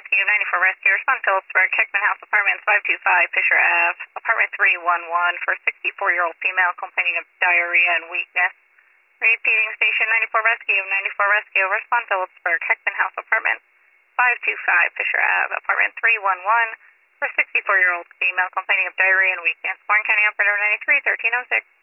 Rescue, 94 Rescue, respond to Phillipsburg, Heckman House Apartments, 525 Fisher Ave, apartment 311 for 64-year-old female complaining of diarrhea and weakness. Repeating station 94 Rescue, 94 Rescue, respond to Phillipsburg, Heckman House Apartments, 525 Fisher Ave, apartment 311 for 64-year-old female complaining of diarrhea and weakness. Warren County Operator 93, 1306.